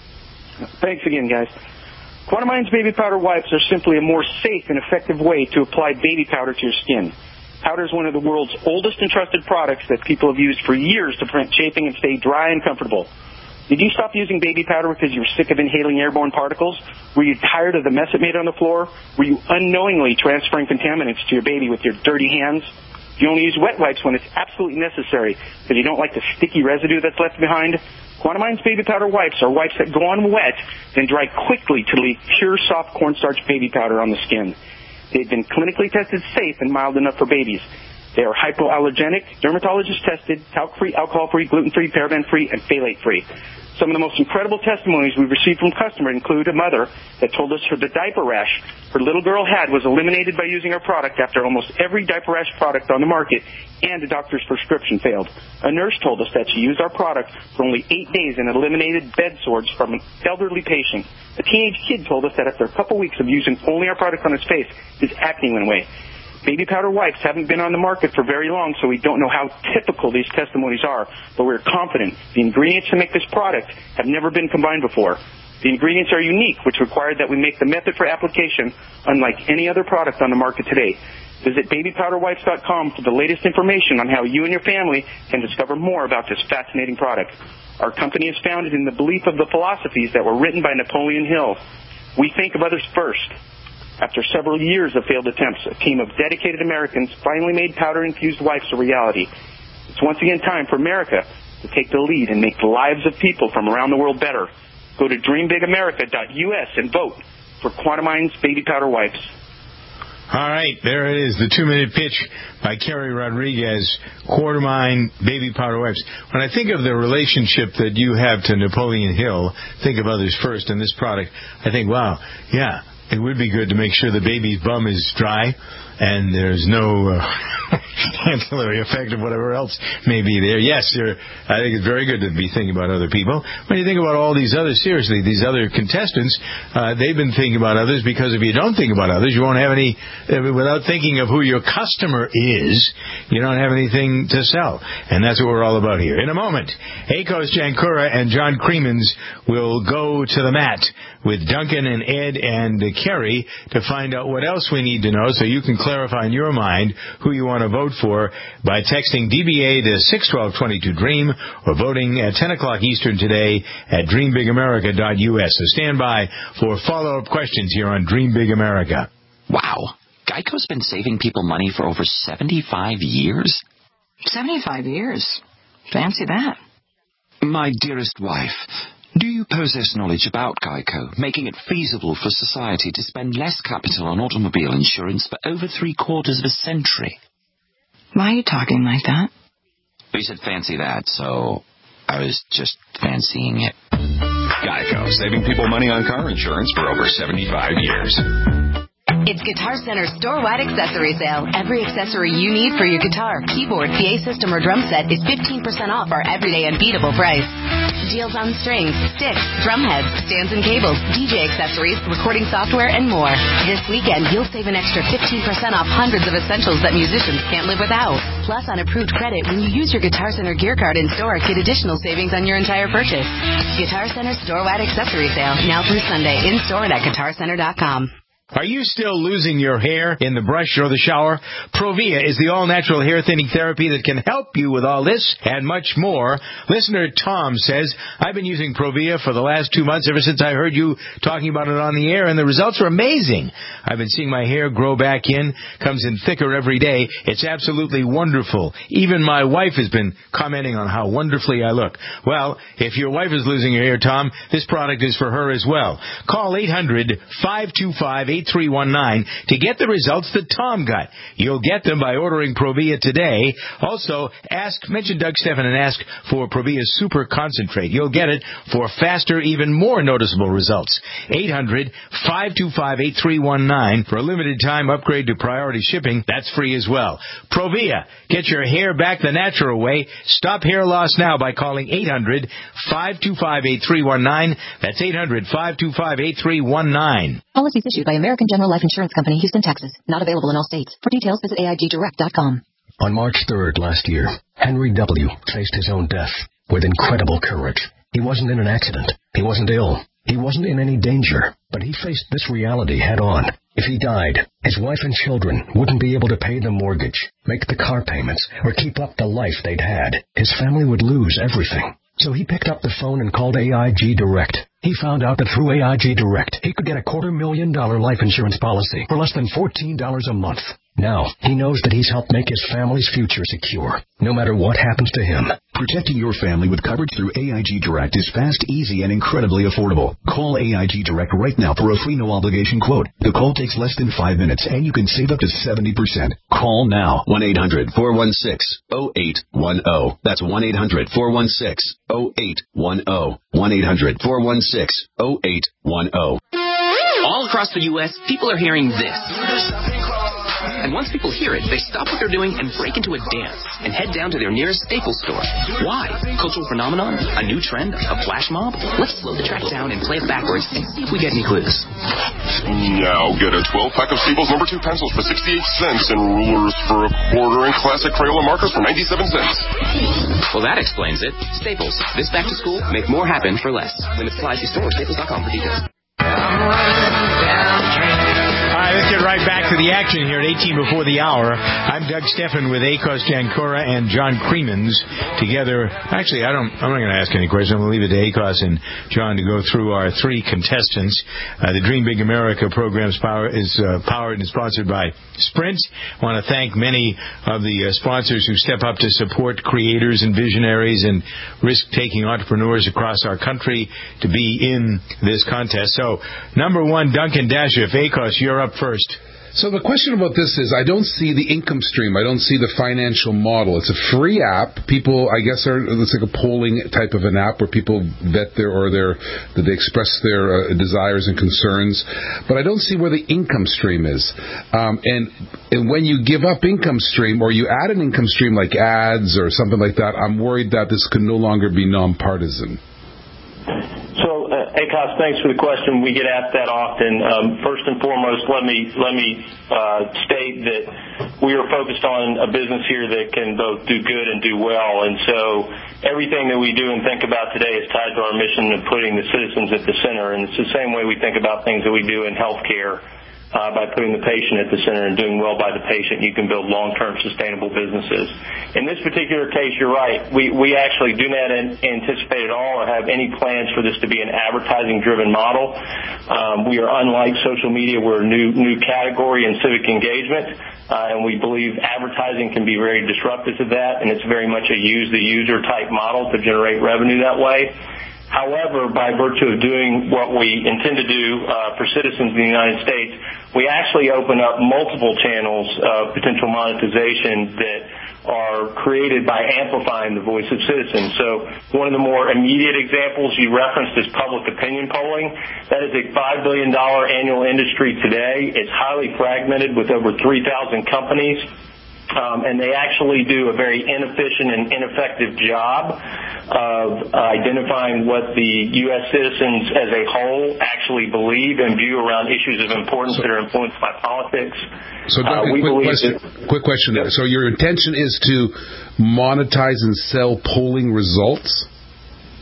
Thanks again, guys. Quantumines baby powder wipes are simply a more safe and effective way to apply baby powder to your skin. Powder is one of the world's oldest and trusted products that people have used for years to prevent chafing and stay dry and comfortable. Did you stop using baby powder because you were sick of inhaling airborne particles? Were you tired of the mess it made on the floor? Were you unknowingly transferring contaminants to your baby with your dirty hands? Do you only use wet wipes when it's absolutely necessary because you don't like the sticky residue that's left behind? Quantumines baby powder wipes are wipes that go on wet, then dry quickly to leave pure soft cornstarch baby powder on the skin. They've been clinically tested safe and mild enough for babies. They are hypoallergenic, dermatologist-tested, talc-free, alcohol-free, gluten-free, paraben-free, and phthalate-free. Some of the most incredible testimonies we've received from customers include a mother that told us her the diaper rash her little girl had was eliminated by using our product after almost every diaper rash product on the market and a doctor's prescription failed. A nurse told us that she used our product for only eight days and eliminated bed sores from an elderly patient. A teenage kid told us that after a couple weeks of using only our product on his face, his acne went away. Baby powder wipes haven't been on the market for very long, so we don't know how typical these testimonies are, but we're confident the ingredients to make this product have never been combined before. The ingredients are unique, which require that we make the method for application unlike any other product on the market today. Visit baby powder wipes dot com for the latest information on how you and your family can discover more about this fascinating product. Our company is founded in the belief of the philosophies that were written by Napoleon Hill. We think of others first. After several years of failed attempts, a team of dedicated Americans finally made powder-infused wipes a reality. It's once again time for America to take the lead and make the lives of people from around the world better. Go to dream big america dot U S and vote for Quantumines baby powder wipes. All right, there it is, the two-minute pitch by Carrie Rodriguez, Quantumine baby powder wipes. When I think of the relationship that you have to Napoleon Hill, think of others first, in this product, I think, wow, yeah, it would be good to make sure the baby's bum is dry and there's no uh, ancillary effect of whatever else may be there. Yes, you're, I think it's very good to be thinking about other people. When you think about all these others, seriously, these other contestants, uh, they've been thinking about others, because if you don't think about others, you won't have any, uh, without thinking of who your customer is, you don't have anything to sell. And that's what we're all about here. In a moment, Akos Jankura and John Creemans will go to the mat with Duncan and Ed and uh, Kerry to find out what else we need to know, so you can clarify in your mind who you want to vote for by texting D B A to six one two, two two, DREAM or voting at ten o'clock Eastern today at dream big america dot U S. So stand by for follow-up questions here on Dream Big America. Wow. Geico's been saving people money for over seventy-five years? seventy-five years? Fancy that. My dearest wife, do you possess knowledge about Geico, making it feasible for society to spend less capital on automobile insurance for over three-quarters of a century? Why are you talking like that? You said fancy that, so I was just fancying it. Geico, saving people money on car insurance for over seventy-five years. It's Guitar Center's store-wide accessory sale. Every accessory you need for your guitar, keyboard, P A system, or drum set is fifteen percent off our everyday unbeatable price. Deals on strings, sticks, drum heads, stands and cables, D J accessories, recording software, and more. This weekend, you'll save an extra fifteen percent off hundreds of essentials that musicians can't live without. Plus, on approved credit, when you use your Guitar Center gear card in store, get additional savings on your entire purchase. Guitar Center store-wide accessory sale, now through Sunday, in store and at guitar center dot com. Are you still losing your hair in the brush or the shower? Provia is the all-natural hair thinning therapy that can help you with all this and much more. Listener Tom says, I've been using Provia for the last two months ever since I heard you talking about it on the air, and the results are amazing. I've been seeing my hair grow back in, comes in thicker every day. It's absolutely wonderful. Even my wife has been commenting on how wonderfully I look. Well, if your wife is losing her hair, Tom, this product is for her as well. Call eight hundred, five two five, eight three one nine to get the results that Tom got. You'll get them by ordering Provia today. Also, ask, mention Doug Stephan and ask for Provia Super Concentrate. You'll get it for faster, even more noticeable results. eight hundred, five two five, eight three one nine for a limited time upgrade to priority shipping. That's free as well. Provia, get your hair back the natural way. Stop hair loss now by calling eight hundred, five two five, eight three one nine. That's eight hundred, five two five, eight three one nine. Policies issued by American General Life Insurance Company, Houston, Texas. Not available in all states. For details, visit A I G direct dot com. On March third last year, Henry W. faced his own death with incredible courage. He wasn't in an accident. He wasn't ill. He wasn't in any danger. But he faced this reality head on. If he died, his wife and children wouldn't be able to pay the mortgage, make the car payments, or keep up the life they'd had. His family would lose everything. So he picked up the phone and called A I G Direct. He found out that through A I G Direct, he could get a quarter million dollar life insurance policy for less than fourteen dollars a month. Now, he knows that he's helped make his family's future secure, no matter what happens to him. Protecting your family with coverage through A I G Direct is fast, easy, and incredibly affordable. Call A I G Direct right now for a free no-obligation quote. The call takes less than five minutes, and you can save up to seventy percent. Call now. one eight hundred, four one six, zero eight one zero. That's one eight hundred, four one six, zero eight one zero. one eight hundred, four one six, zero eight one zero. All across the U S, people are hearing this. And once people hear it, they stop what they're doing and break into a dance and head down to their nearest Staples store. Why? Cultural phenomenon? A new trend? A flash mob? Let's slow the track down and play it backwards and see if we get any clues. Now get a twelve-pack of Staples number two pencils for sixty-eight cents and rulers for a quarter and classic Crayola markers for ninety-seven cents. Well, that explains it. Staples. This back to school, make more happen for less. Limit supplies. See store staples dot com for details. All right, let's get right back to the action here at eighteen before the hour. I'm Doug Stephan with Akos Jankura and John Creemans together. Actually, I don't, I'm not going to ask any questions. I'm going to leave it to Akos and John to go through our three contestants. Uh, the Dream Big America program's power is uh, powered and sponsored by Sprint. I want to thank many of the uh, sponsors who step up to support creators and visionaries and risk-taking entrepreneurs across our country to be in this contest. So, number one, Duncan Dashiff. Akos, you're up first. So the question about this is, I don't see the income stream. I don't see the financial model. It's a free app. People, I guess, are it's like a polling type of an app where people vet their or their that they express their uh, desires and concerns. But I don't see where the income stream is. Um, and and when you give up income stream or you add an income stream like ads or something like that, I'm worried that this could no longer be nonpartisan. So, uh, Akos, thanks for the question. We get asked that often. Um, first and foremost, let me let me uh, state that we are focused on a business here that can both do good and do well. And so everything that we do and think about today is tied to our mission of putting the citizens at the center. And it's the same way we think about things that we do in healthcare. Uh, by putting the patient at the center and doing well by the patient, you can build long-term sustainable businesses. In this particular case, you're right. We we actually do not an- anticipate at all or have any plans for this to be an advertising-driven model. Um, we are unlike social media. We're a new new category in civic engagement, uh, and we believe advertising can be very disruptive to that, and it's very much a use-the-user type model to generate revenue that way. However, by virtue of doing what we intend to do uh, for citizens in the United States, we actually open up multiple channels of potential monetization that are created by amplifying the voice of citizens. So one of the more immediate examples you referenced is public opinion polling. That is a five billion dollars annual industry today. It's highly fragmented with over three thousand companies. Um, and they actually do a very inefficient and ineffective job of uh, identifying what the U S citizens as a whole actually believe and view around issues of importance that are influenced by politics. So, Duncan, uh, we quick, question, that, quick question there. So your intention is to monetize and sell polling results?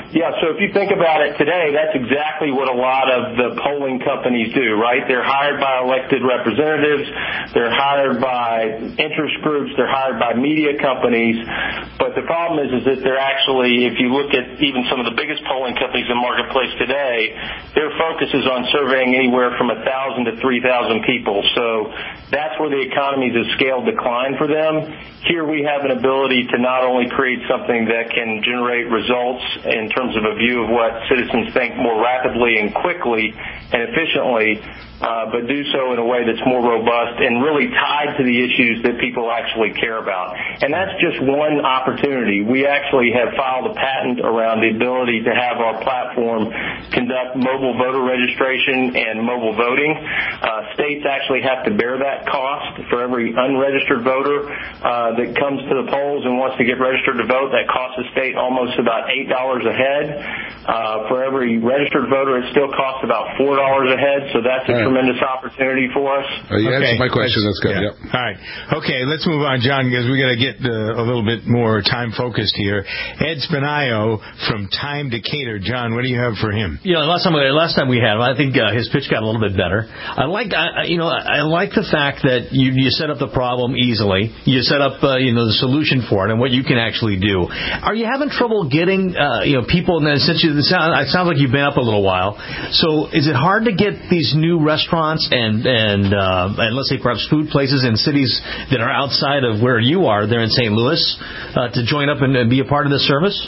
Yeah, so if you think about it today, that's exactly what a lot of the polling companies do, right? They're hired by elected representatives, they're hired by interest groups, they're hired by media companies, but the problem is, is that they're actually, if you look at even some of the biggest polling companies in the marketplace today, their focus is on surveying anywhere from one thousand to three thousand people. So that's where the economies of scale decline for them. Here we have an ability to not only create something that can generate results in terms of a view of what citizens think more rapidly and quickly and efficiently, uh, but do so in a way that's more robust and really tied to the issues that people actually care about. And that's just one opportunity. We actually have filed a patent around the ability to have our platform conduct mobile voter registration and mobile voting. Uh, states actually have to bear that cost for every unregistered voter uh, that comes to the polls and wants to get registered to vote. That costs the state almost about eight dollars a head. Uh, for every registered voter, it still costs about four dollars a head, so that's a right. tremendous opportunity for us. Uh, you okay. answered my question. That's good. Yeah. Yep. All right. Okay, let's move on, John, because we got to get uh, a little bit more time-focused here. Ed Spinaio from Time Decatur. John, what do you have for him? You know, last time, last time we had him, I think uh, his pitch got a little bit better. I like, I, you know, I like the fact that you, you set up the problem easily. You set up, uh, you know, the solution for it and what you can actually do. Are you having trouble getting, uh, you know, people? And since you, it sounds, it sounds like you've been up a little while. So, is it hard to get these new restaurants and and uh, and let's say perhaps food places in cities that are outside of where you are, there in Saint Louis, uh, to join up and, and be a part of this service?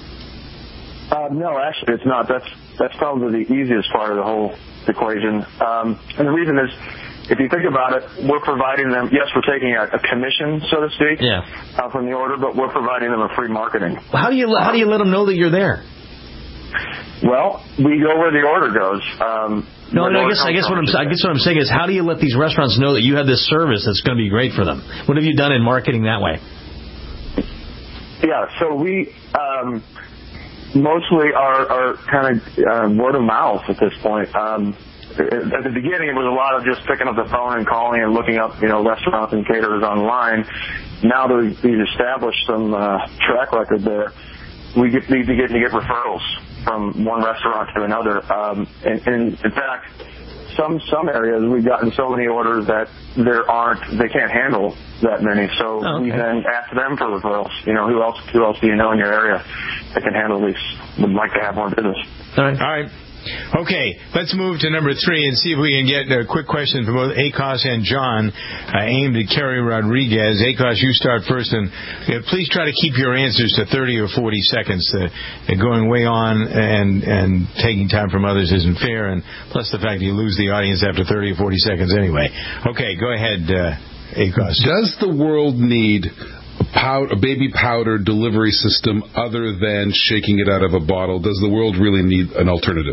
Uh, no, actually, it's not. That's that's probably the easiest part of the whole equation. Um, and the reason is, if you think about it, we're providing them, yes, we're taking a, a commission, so to speak, yeah. uh, from the order, but we're providing them a free marketing. How do you how do you let them know that you're there? Well, we go where the order goes. Um, no, no I guess I guess what I'm I guess what I'm saying is, how do you let these restaurants know that you have this service that's going to be great for them? What have you done in marketing that way? Yeah, so we um, mostly are, are kind of uh, word of mouth at this point. Um, at the beginning, it was a lot of just picking up the phone and calling and looking up, you know, restaurants and caterers online. Now that we've established some uh, track record there, we get, need to get to get referrals from one restaurant to another. Um, and, and in fact, some some areas we've gotten so many orders that there aren't, they can't handle that many. So oh, okay. we then ask them for referrals. You know, who else who else do you know in your area that can handle these? Would like to have more business. All right. All right. Okay, let's move to number three and see if we can get a quick question from both Akos and John, uh, aimed at Kerry Rodriguez. Akos, you start first, and uh, please try to keep your answers to thirty or forty seconds. Uh, going way on and and taking time from others isn't fair, and plus the fact you lose the audience after thirty or forty seconds anyway. Okay, go ahead, uh, Akos. Does the world need a, powder, a baby powder delivery system other than shaking it out of a bottle? Does the world really need an alternative?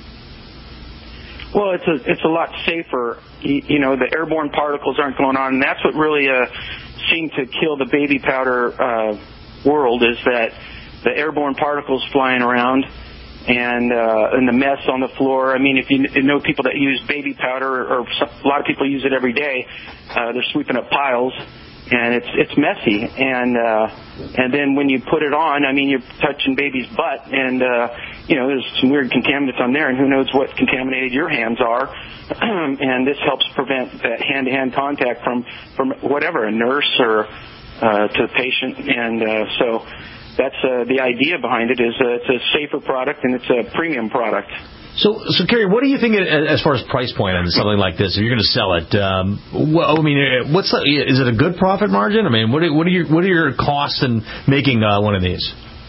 Well, it's a it's a lot safer. You, you know, the airborne particles aren't going on, and that's what really uh, seemed to kill the baby powder uh, world, is that the airborne particles flying around and uh, and the mess on the floor. I mean, if you know people that use baby powder, or a lot of people use it every day, uh, they're sweeping up piles. And it's it's messy, and uh, and then when you put it on, I mean, you're touching baby's butt, and uh, you know, there's some weird contaminants on there, and who knows what contaminated your hands are. And this helps prevent that hand-to-hand contact from from whatever, a nurse or uh, to the patient, and uh, so that's uh, the idea behind it. Is uh, it's a safer product and it's a premium product. So, so Kerry, what do you think as far as price point on something like this? If you're going to sell it, um, what, I mean, what's the, is it a good profit margin? I mean, what are, what are your what are your costs in making uh, one of these?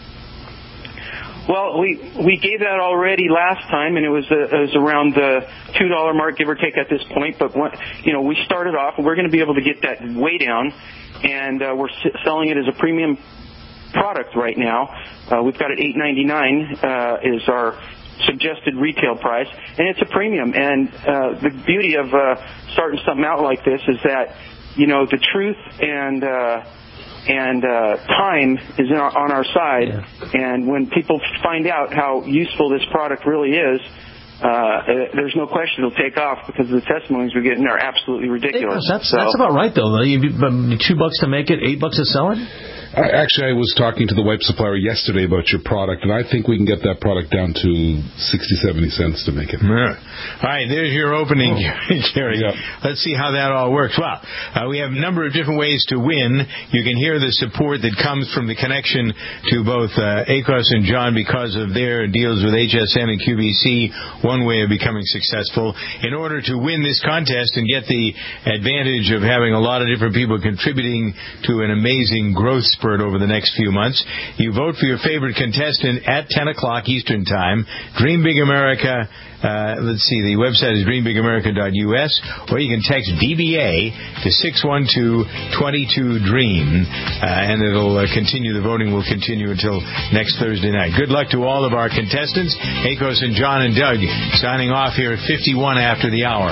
Well, we we gave that already last time, and it was uh, it was around the two dollar mark, give or take, at this point. But when, you know, we started off, and we're going to be able to get that way down, and uh, we're selling it as a premium product right now. Uh, we've got it eight ninety-nine uh, is our suggested retail price, and it's a premium. And uh, the beauty of uh, starting something out like this is that, you know, the truth and uh, and uh, time is in our, on our side. Yeah. And when people find out how useful this product really is, uh, there's no question it'll take off because the testimonies we're getting are absolutely ridiculous. That's so, that's about right, though. You, two bucks to make it, eight bucks to sell it? I, actually, I was talking to the wipe supplier yesterday about your product, and I think we can get that product down to sixty, seventy cents to make it. Yeah. All right, there's your opening, oh. Gary. Yeah. Let's see how that all works. Well, uh, we have a number of different ways to win. You can hear the support that comes from the connection to both uh, ACOS and John because of their deals with H S N and Q B C, one way of becoming successful. In order to win this contest and get the advantage of having a lot of different people contributing to an amazing growth over the next few months, you vote for your favorite contestant at ten o'clock Eastern Time. Dream Big America, uh, let's see, the website is dream big america dot U S, or you can text D B A to six one two, two two, dream, uh, and it'll uh, continue, the voting will continue until next Thursday night. Good luck to all of our contestants. ACOS and John and Doug signing off here at fifty-one after the hour.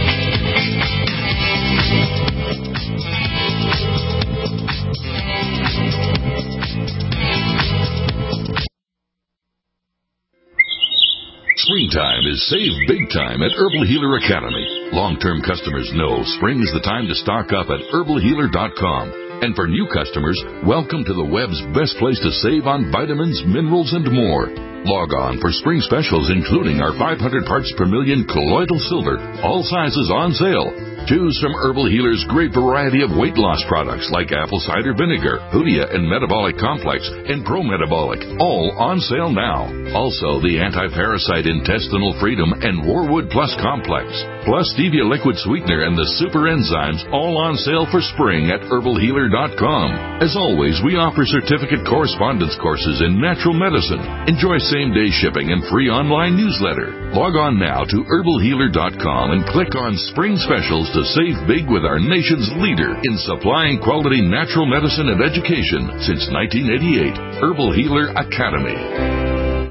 Springtime is save big time at Herbal Healer Academy. Long-term customers know spring is the time to stock up at herbal healer dot com. And for new customers, welcome to the web's best place to save on vitamins, minerals, and more. Log on for spring specials, including our five hundred parts per million colloidal silver, all sizes on sale. Choose from Herbal Healer's great variety of weight loss products like apple cider vinegar, Hoodia and Metabolic Complex, and Pro Metabolic, all on sale now. Also, the Anti-Parasite Intestinal Freedom and Warwood Plus Complex, plus Stevia Liquid Sweetener and the Super Enzymes, all on sale for spring at herbal healer dot com. As always, we offer certificate correspondence courses in natural medicine. Enjoy same-day shipping and free online newsletter. Log on now to herbal healer dot com and click on Spring Specials to save big with our nation's leader in supplying quality natural medicine and education since nineteen eighty-eight. Herbal Healer Academy.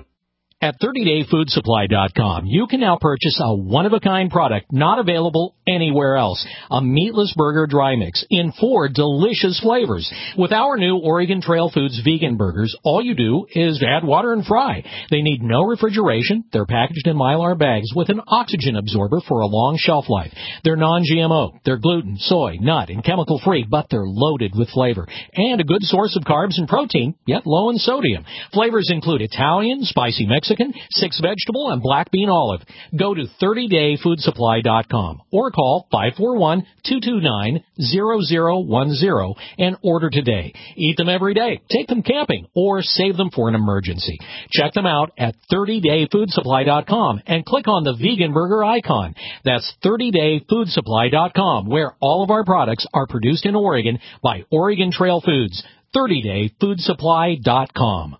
At thirty day food supply dot com, you can now purchase a one-of-a-kind product not available anywhere else. A meatless burger dry mix in four delicious flavors. With our new Oregon Trail Foods vegan burgers, all you do is add water and fry. They need no refrigeration. They're packaged in Mylar bags with an oxygen absorber for a long shelf life. They're non G M O. They're gluten, soy, nut, and chemical-free, but they're loaded with flavor. And a good source of carbs and protein, yet low in sodium. Flavors include Italian, spicy Mexican, six vegetable, and black bean olive. Go to thirty day food supply dot com or call five four one, two two nine, zero zero one zero and order today. Eat them every day, take them camping, or save them for an emergency. Check them out at thirty day food supply dot com and click on the vegan burger icon. That's thirty day food supply dot com, where all of our products are produced in Oregon by Oregon Trail Foods. thirty day food supply dot com.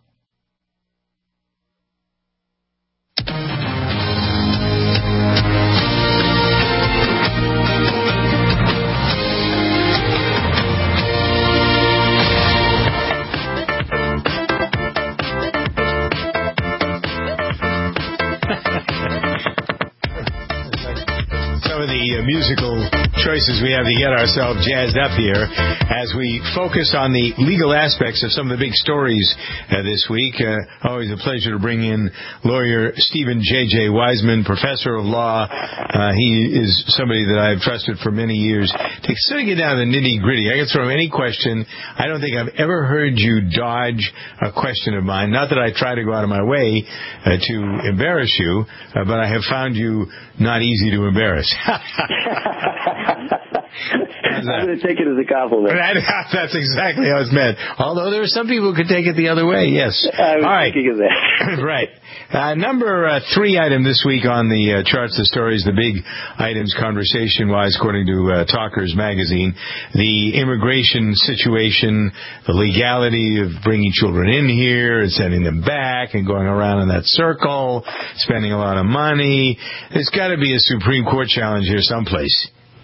Some of the uh, musical choices we have to get ourselves jazzed up here as we focus on the legal aspects of some of the big stories uh, this week. Uh, always a pleasure to bring in lawyer Stephen J J. Wiseman, professor of law. Uh, he is somebody that I've trusted for many years. To sort of get down to the nitty-gritty, I can throw him any question. I don't think I've ever heard you dodge a question of mine. Not that I try to go out of my way uh, to embarrass you, uh, but I have found you not easy to embarrass. I'm going to take it as a compliment. That's exactly how it's meant. Although there are some people who could take it the other way, yes. I was All right. thinking of that. Right. Uh, number uh, three item this week on the uh, charts, the stories, the big items conversation-wise, according to uh, Talkers Magazine, the immigration situation, the legality of bringing children in here and sending them back and going around in that circle, spending a lot of money. There's got to be a Supreme Court challenge here someplace.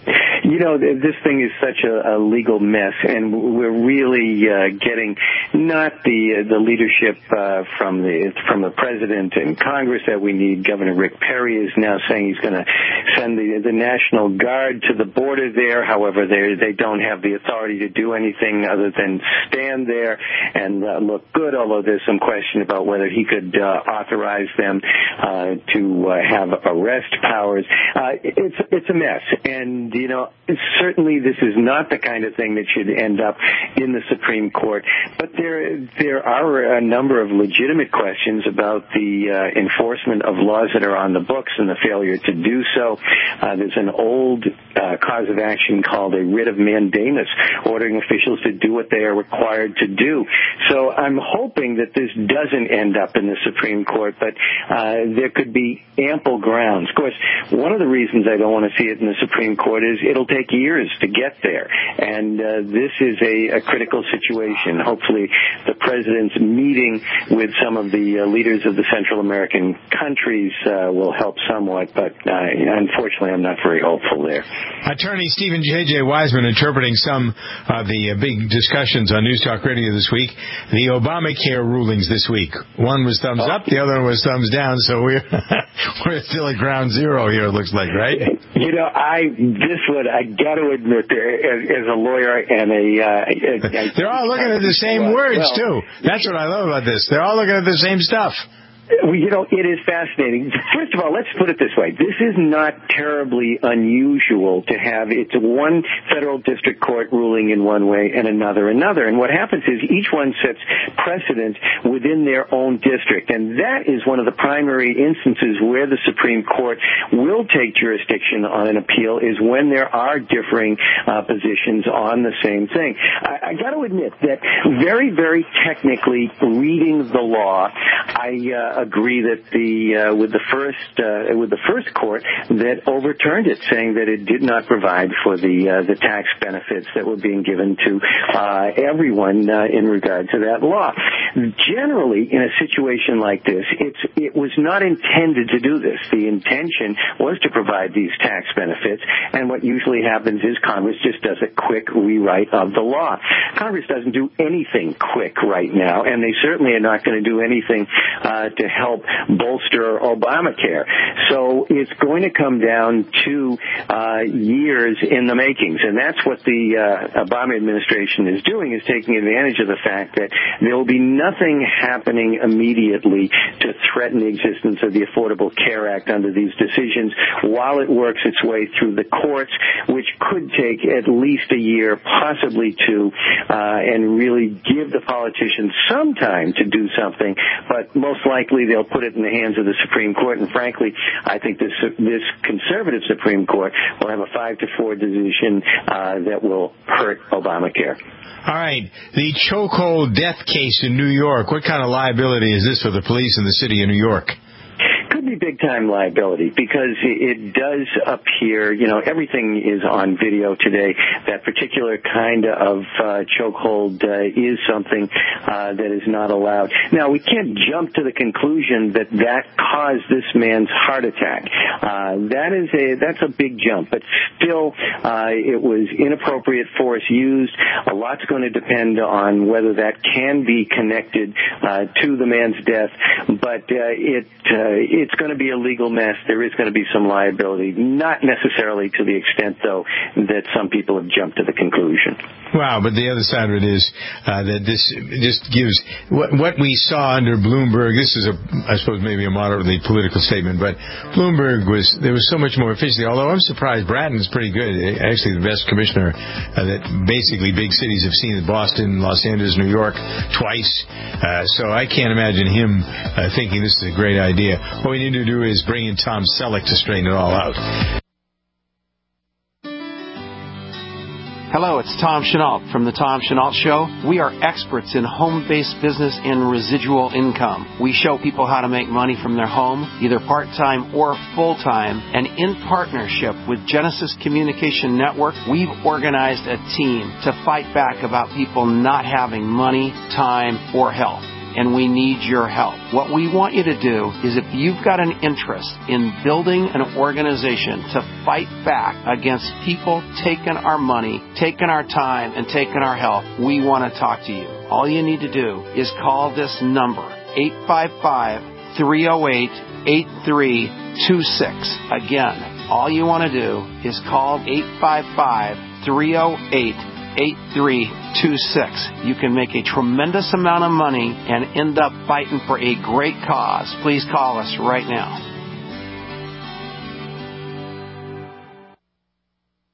You know, this thing is such a, a legal mess, and we're really uh, getting not the uh, the leadership uh, from the from the president and Congress that we need. Governor Rick Perry is now saying he's going to send the the National Guard to the border there. However, they they don't have the authority to do anything other than stand there and uh, look good. Although there's some question about whether he could uh, authorize them uh, to uh, have arrest powers. Uh, it's it's a mess, and you know certainly this is not the kind of thing that should end up in the Supreme Court. But there there are a number of legitimate questions about the uh, enforcement of laws that are on the books and the failure to do so. Uh, there's an old uh, cause of action called a writ of mandamus, ordering officials to do what they are required to do. So I'm hoping that this doesn't end up in the Supreme Court, but uh, there could be ample grounds. Of course, one of the reasons I don't want to see it in the Supreme Court is it'll take years to get there, and uh, this is a, a critical situation. Hopefully the president's meeting with some of the uh, leaders of the Central American countries uh, will help somewhat, but uh, unfortunately I'm not very hopeful there. Attorney Stephen J J. Wiseman interpreting some of the uh, big discussions on News Talk Radio this week, the Obamacare rulings this week. One was thumbs up, the other one was thumbs down, so we're we're still at ground zero here, it looks like, right? You know, I this one, I got to admit, as, as a lawyer and a... Uh, a, a They're all looking at the same words, well, too. That's what I love about this. They're all looking at the same stuff. Well, you know, it is fascinating. First of all, let's put it this way. This is not terribly unusual to have it's one federal district court ruling in one way and another another. And what happens is each one sets precedent within their own district. And that is one of the primary instances where the Supreme Court will take jurisdiction on an appeal, is when there are differing uh, positions on the same thing. I, I got to admit that very, very technically reading the law, I uh, agree that the uh, with the first uh, with the first court that overturned it, saying that it did not provide for the uh, the tax benefits that were being given to uh, everyone uh, in regard to that law. Generally, in a situation like this, it's it was not intended to do this. The intention was to provide these tax benefits, and what usually happens is Congress just does a quick rewrite of the law. Congress doesn't do anything quick right now, and they certainly are not going to do anything uh, to help bolster Obamacare. So it's going to come down to uh, years in the makings, and that's what the uh, Obama administration is doing, is taking advantage of the fact that there will be nothing happening immediately to threaten the existence of the Affordable Care Act under these decisions while it works its way through the courts, which could take at least a year, possibly two, uh, and really give the politicians some time to do something, but most likely they'll put it in the hands of the Supreme Court, and frankly, I think this this conservative Supreme Court will have a five to four decision uh, that will hurt Obamacare. All right, the chokehold death case in New York. What kind of liability is this for the police in the city of New York? Could be big-time liability, because it does appear, you know, everything is on video today. That particular kind of uh, chokehold uh, is something uh, that is not allowed. Now, we can't jump to the conclusion that that caused this man's heart attack. Uh, that is a that's a big jump, but still, uh, it was inappropriate force used. A lot's going to depend on whether that can be connected uh, to the man's death, but uh, it uh, it's going to be a legal mess. There is going to be some liability, not necessarily to the extent, though, that some people have jumped to the conclusion. Wow, but the other side of it is uh, that this just gives what, what we saw under Bloomberg. This is, a, I suppose, maybe a moderately political statement, but Bloomberg was there was so much more efficiency. Although I'm surprised, Bratton's pretty good. Actually, the best commissioner uh, that basically big cities have seen: Boston, Los Angeles, New York, twice. Uh, so I can't imagine him uh, thinking this is a great idea. What we need to do is bring in Tom Selleck to straighten it all out. Hello, it's Tom Chenault from The Tom Chenault Show. We are experts in home-based business and residual income. We show people how to make money from their home, either part-time or full-time. And in partnership with Genesis Communication Network, we've organized a team to fight back about people not having money, time, or health. and we need your help. What we want you to do is, if you've got an interest in building an organization to fight back against people taking our money, taking our time, and taking our health, we want to talk to you. All you need to do is call this number, eight five five, three oh eight, eight three two six. Again, all you want to do is call eight five five, three oh eight, eight three two six. You can make a tremendous amount of money and end up fighting for a great cause. Please call us right now.